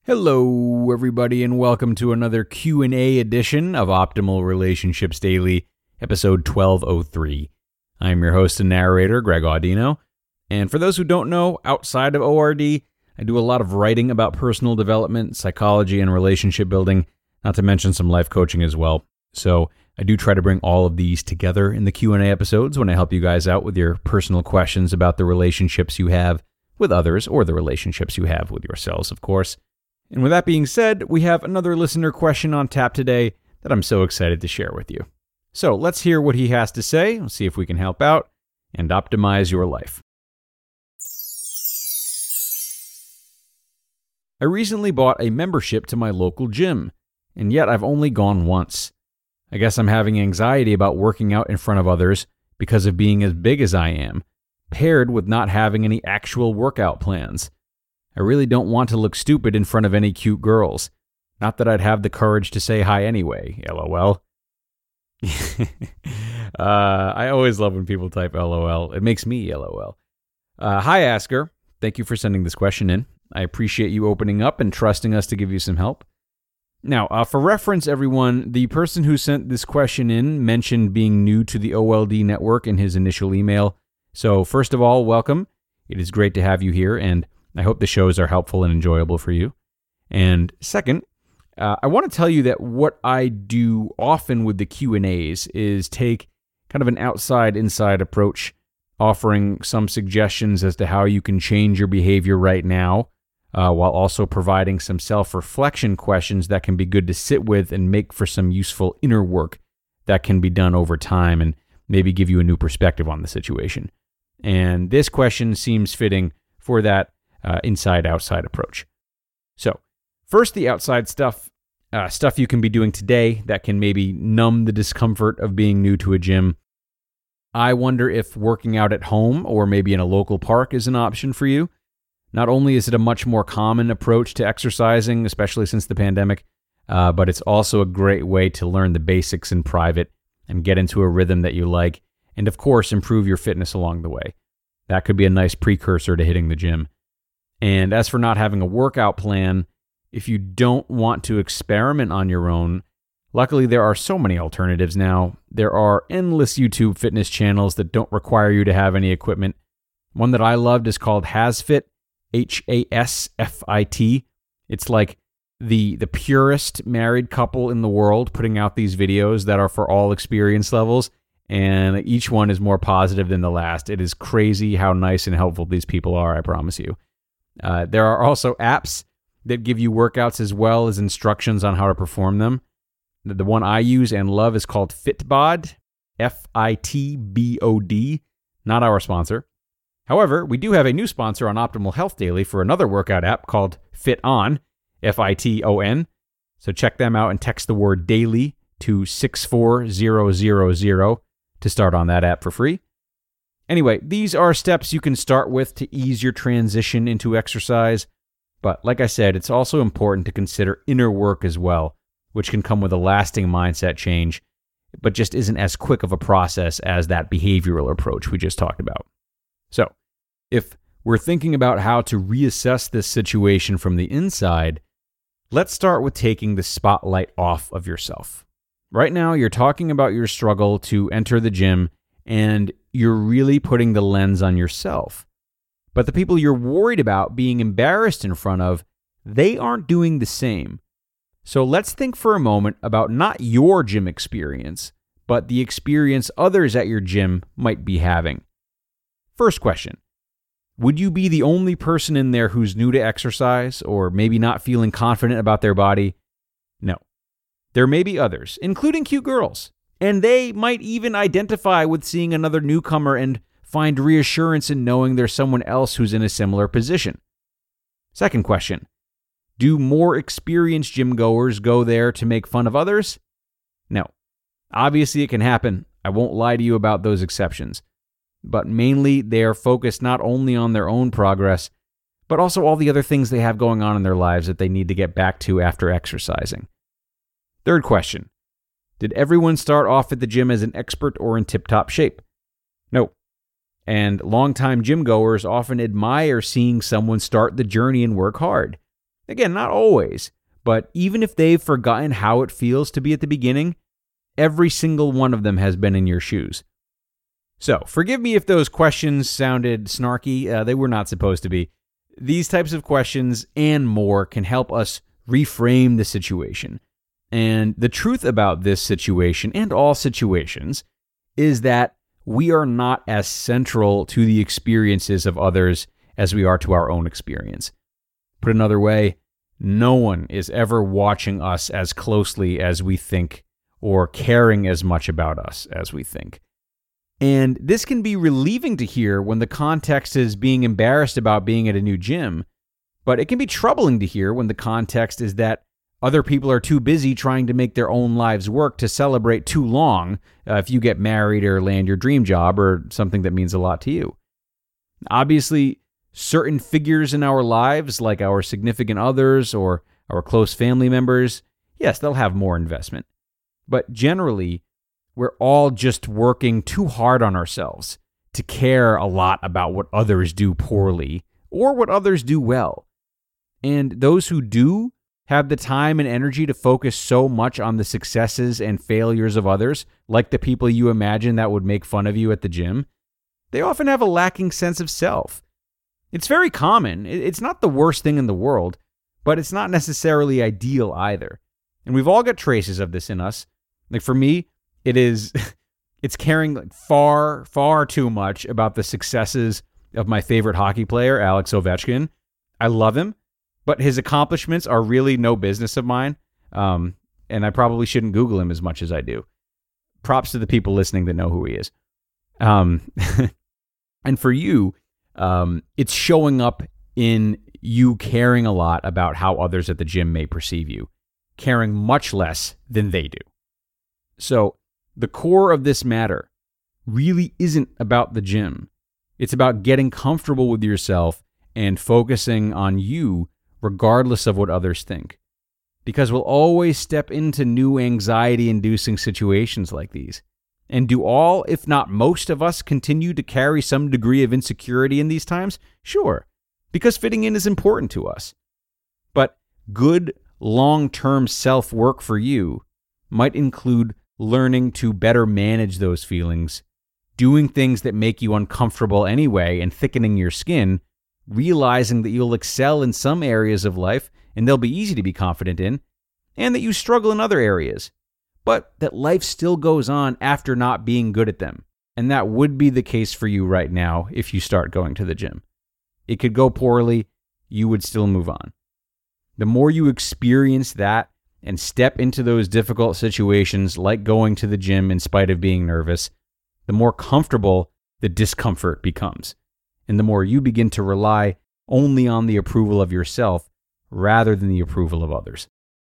Hello, everybody, and welcome to another Q&A edition of Optimal Relationships Daily, episode 1203. I'm your host and narrator, Greg Audino, and for those who don't know, outside of ORD, I do a lot of writing about personal development, psychology, and relationship building, not to mention some life coaching as well. So I do try to bring all of these together in the Q&A episodes when I help you guys out with your personal questions about the relationships you have with others or the relationships you have with yourselves, of course. And with that being said, we have another listener question on tap today that I'm so excited to share with you. So let's hear what he has to say, see if we can help out, and optimize your life. I recently bought a membership to my local gym, and yet I've only gone once. I guess I'm having anxiety about working out in front of others because of being as big as I am, paired with not having any actual workout plans. I really don't want to look stupid in front of any cute girls. Not that I'd have the courage to say hi anyway, LOL. I always love when people type LOL. It makes me LOL. Hi, Asker. Thank you for sending this question in. I appreciate you opening up and trusting us to give you some help. Now, for reference, everyone, the person who sent this question in mentioned being new to the OLD network in his initial email. So, first of all, welcome. It is great to have you here, and I hope the shows are helpful and enjoyable for you. And second, I want to tell you that what I do often with the Q&As is take kind of an outside-inside approach, offering some suggestions as to how you can change your behavior right now, while also providing some self-reflection questions that can be good to sit with and make for some useful inner work that can be done over time and maybe give you a new perspective on the situation. And this question seems fitting for that inside-outside approach. So, first, the outside stuff you can be doing today that can maybe numb the discomfort of being new to a gym. I wonder if working out at home or maybe in a local park is an option for you. Not only is it a much more common approach to exercising, especially since the pandemic, but it's also a great way to learn the basics in private and get into a rhythm that you like, and of course, improve your fitness along the way. That could be a nice precursor to hitting the gym. And as for not having a workout plan, if you don't want to experiment on your own, luckily there are so many alternatives now. There are endless YouTube fitness channels that don't require you to have any equipment. One that I loved is called HasFit, HASFIT. It's like the purest married couple in the world putting out these videos that are for all experience levels, and each one is more positive than the last. It is crazy how nice and helpful these people are, I promise you. There are also apps that give you workouts as well as instructions on how to perform them. The one I use and love is called Fitbod, Fitbod, not our sponsor. However, we do have a new sponsor on Optimal Health Daily for another workout app called FitOn, FITON. So check them out and text the word daily to 64000 to start on that app for free. Anyway, these are steps you can start with to ease your transition into exercise. But like I said, it's also important to consider inner work as well, which can come with a lasting mindset change, but just isn't as quick of a process as that behavioral approach we just talked about. So, if we're thinking about how to reassess this situation from the inside, let's start with taking the spotlight off of yourself. Right now, you're talking about your struggle to enter the gym, and you're really putting the lens on yourself. But the people you're worried about being embarrassed in front of, they aren't doing the same. So let's think for a moment about not your gym experience, but the experience others at your gym might be having. First question, would you be the only person in there who's new to exercise or maybe not feeling confident about their body? No. There may be others, including cute girls. And they might even identify with seeing another newcomer and find reassurance in knowing there's someone else who's in a similar position. Second question, do more experienced gym goers go there to make fun of others? No. Obviously, it can happen. I won't lie to you about those exceptions. But mainly, they are focused not only on their own progress, but also all the other things they have going on in their lives that they need to get back to after exercising. Third question, did everyone start off at the gym as an expert or in tip-top shape? No. And longtime gym goers often admire seeing someone start the journey and work hard. Again, not always, but even if they've forgotten how it feels to be at the beginning, every single one of them has been in your shoes. So, forgive me if those questions sounded snarky. They were not supposed to be. These types of questions and more can help us reframe the situation. And the truth about this situation and all situations is that we are not as central to the experiences of others as we are to our own experience. Put another way, no one is ever watching us as closely as we think or caring as much about us as we think. And this can be relieving to hear when the context is being embarrassed about being at a new gym, but it can be troubling to hear when the context is that other people are too busy trying to make their own lives work to celebrate too long if you get married or land your dream job or something that means a lot to you. Obviously, certain figures in our lives, like our significant others or our close family members, yes, they'll have more investment. But generally, we're all just working too hard on ourselves to care a lot about what others do poorly or what others do well. And those who do have the time and energy to focus so much on the successes and failures of others, like the people you imagine that would make fun of you at the gym, they often have a lacking sense of self. It's very common. It's not the worst thing in the world, but it's not necessarily ideal either. And we've all got traces of this in us. Like for me, it's caring far, far too much about the successes of my favorite hockey player, Alex Ovechkin. I love him, but his accomplishments are really no business of mine. And I probably shouldn't Google him as much as I do. Props to the people listening that know who he is. And for you, it's showing up in you caring a lot about how others at the gym may perceive you, caring much less than they do. So the core of this matter really isn't about the gym. It's about getting comfortable with yourself and focusing on you regardless of what others think. Because we'll always step into new anxiety-inducing situations like these. And do all, if not most of us, continue to carry some degree of insecurity in these times? Sure, because fitting in is important to us. But good, long-term self-work for you might include learning to better manage those feelings, doing things that make you uncomfortable anyway and thickening your skin, realizing that you'll excel in some areas of life and they'll be easy to be confident in, and that you struggle in other areas, but that life still goes on after not being good at them. And that would be the case for you right now if you start going to the gym. It could go poorly, you would still move on. The more you experience that and step into those difficult situations like going to the gym in spite of being nervous, the more comfortable the discomfort becomes. And the more you begin to rely only on the approval of yourself rather than the approval of others.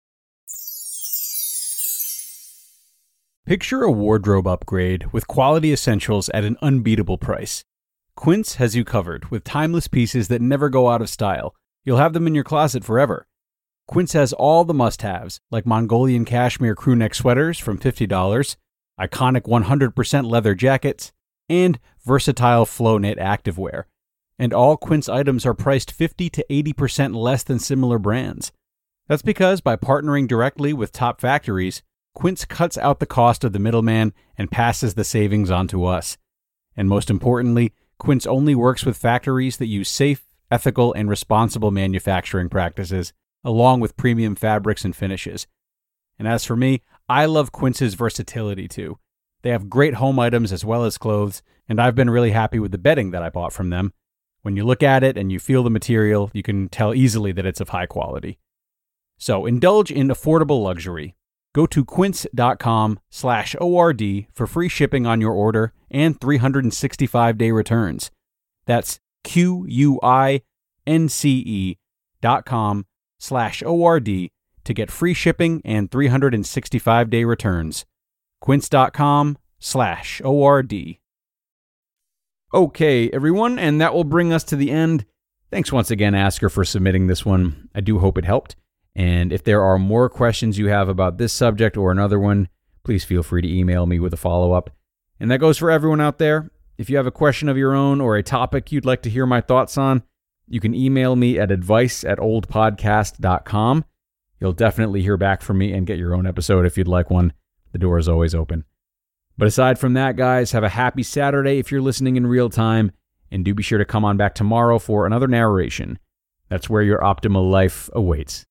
Picture a wardrobe upgrade with quality essentials at an unbeatable price. Quince has you covered with timeless pieces that never go out of style. You'll have them in your closet forever. Quince has all the must-haves, like Mongolian cashmere crewneck sweaters from $50, iconic 100% leather jackets, and versatile flow-knit activewear. And all Quince items are priced 50 to 80% less than similar brands. That's because by partnering directly with top factories, Quince cuts out the cost of the middleman and passes the savings on to us. And most importantly, Quince only works with factories that use safe, ethical, and responsible manufacturing practices, along with premium fabrics and finishes. And as for me, I love Quince's versatility too. They have great home items as well as clothes, and I've been really happy with the bedding that I bought from them. When you look at it and you feel the material, you can tell easily that it's of high quality. So indulge in affordable luxury. Go to quince.com/ORD for free shipping on your order and 365-day returns. That's QUINCE.com/ORD to get free shipping and 365-day returns. Quince.com/ORD. Okay, everyone, and that will bring us to the end. Thanks once again, Asker, for submitting this one. I do hope it helped. And if there are more questions you have about this subject or another one, please feel free to email me with a follow-up. And that goes for everyone out there. If you have a question of your own or a topic you'd like to hear my thoughts on, You can email me at advice@oldpodcast.com. You'll definitely hear back from me and get your own episode if you'd like one. The door is always open. But aside from that, guys, have a happy Saturday if you're listening in real time, and do be sure to come on back tomorrow for another narration. That's where your optimal life awaits.